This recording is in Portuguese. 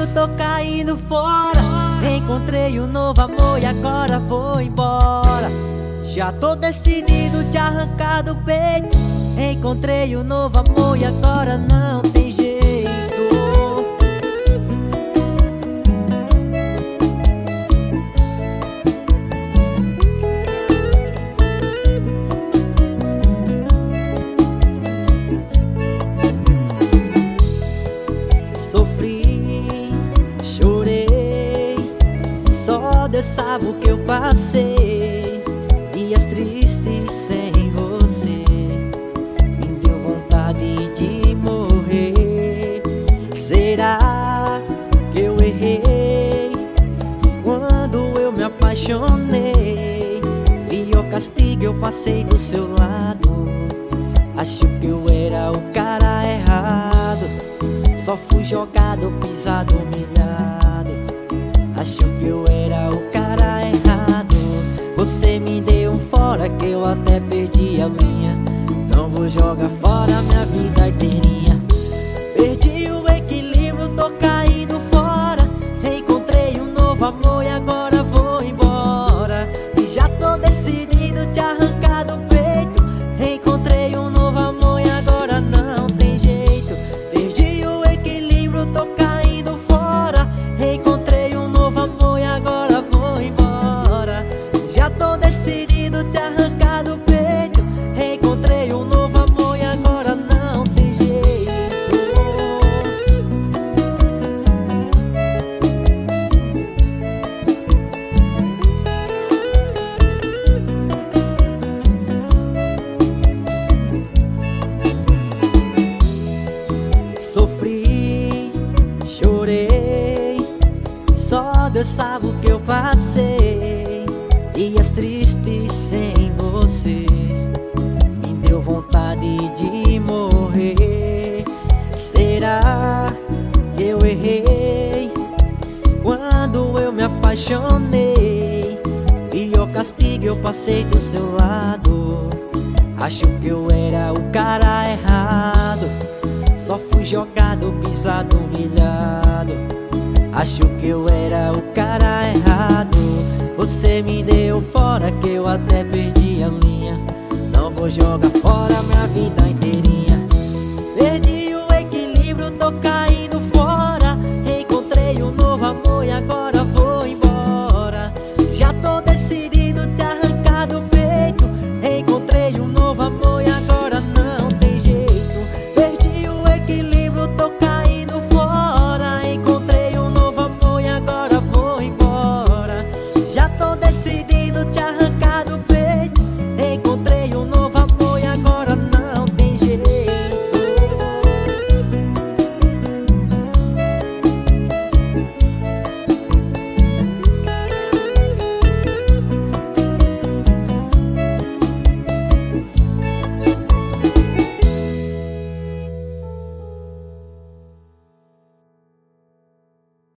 tô caindo fora. Encontrei um novo amor e agora vou embora. Já tô decidido de arrancar do peito. Encontrei um novo amor e agora não tem jeito. Sofri, chorei, só Deus sabe o que eu passei. Dias tristes sem você, me deu vontade de morrer. Será que eu errei quando eu me apaixonei? Pior castigo eu passei do seu lado. Acho que eu era o cara errado. Só fui jogado, pisado, humilhado. Acho que eu era o cara errado. Você me deu um fora que eu até perdi a linha. Não vou jogar fora minha vida inteirinha. Perdi o equilíbrio, tô caindo fora. Encontrei um novo amor e agora vou embora. E já tô decidido de arrancar do peito. Encontrei um novo amor e agora não tem jeito. Perdi o equilíbrio, tô caindo fora. Encontrei um novo amor e agora vou embora. Já tô decidido de arrancar do peito. Encontrei um novo amor e agora não tem jeito. Sofri, chorei, só Deus sabe o que eu passei. Dias tristes sem você, me deu vontade de morrer. Será que eu errei quando eu me apaixonei? Pior castigo eu passei do seu lado. Acho que eu era o cara errado. Só fui jogado, pisado, humilhado. Acho que eu era o cara errado. Você me deu fora que eu até perdi a linha. Não vou jogar fora minha vida inteirinha. Perdi o equilíbrio, tô caindo fora. Encontrei um novo amor e agora vou embora. Já tô decidido de arrancar do peito. Encontrei um novo amor e agora não tem jeito. Perdi o equilíbrio, tô caindo fora. Encontrei um novo amor e agora vou embora. Já tô decidido